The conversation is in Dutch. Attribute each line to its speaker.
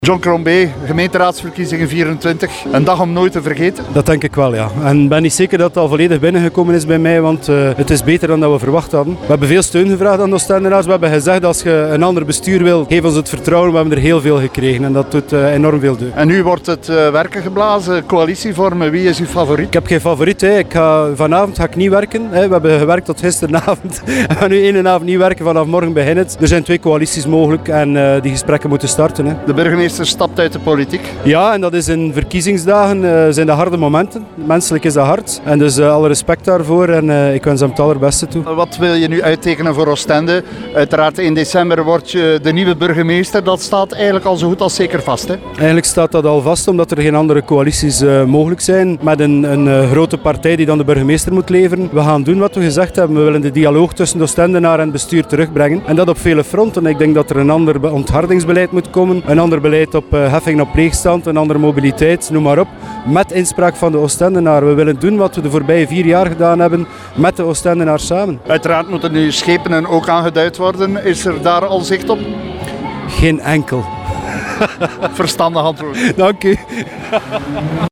Speaker 1: John Crombie, gemeenteraadsverkiezingen 24, een dag om nooit te vergeten.
Speaker 2: Dat denk ik wel, ja. En ik ben niet zeker dat het al volledig binnengekomen is bij mij, want het is beter dan dat we verwacht hadden. We hebben veel steun gevraagd aan de Oostendenaars. We hebben gezegd, als je een ander bestuur wil, geef ons het vertrouwen. We hebben er heel veel gekregen en dat doet enorm veel deugd.
Speaker 1: En nu wordt het werken geblazen, coalitie vormen. Wie is uw favoriet?
Speaker 2: Ik heb geen favoriet. Vanavond ga ik niet werken. We hebben gewerkt tot gisteravond. We gaan nu één avond niet werken, vanaf morgen begint het. Er zijn 2 coalities mogelijk en die gesprekken moeten starten.
Speaker 1: De burgemeester stapt uit de politiek.
Speaker 2: Ja, en dat is in verkiezingsdagen zijn dat harde momenten. Menselijk is dat hard. En dus alle respect daarvoor en ik wens hem het allerbeste toe.
Speaker 1: Wat wil je nu uittekenen voor Oostende? Uiteraard in december word je de nieuwe burgemeester. Dat staat eigenlijk al zo goed als zeker vast, hè?
Speaker 2: Eigenlijk staat dat al vast, omdat er geen andere coalities mogelijk zijn. Met een grote partij die dan de burgemeester moet leveren. We gaan doen wat we gezegd hebben. We willen de dialoog tussen de Oostendenaar en het bestuur terugbrengen. En dat op vele fronten. Ik denk dat er een ander onthardingsbeleid moet komen. Een ander beleid op heffing op leegstand, een andere mobiliteit, noem maar op. Met inspraak van de Oostendenaar. We willen doen wat we de voorbije 4 jaar gedaan hebben met de Oostendenaar samen.
Speaker 1: Uiteraard moeten nu schepenen ook aangeduid worden. Is er daar al zicht op?
Speaker 2: Geen enkel.
Speaker 1: Verstandig antwoord.
Speaker 2: Dank u.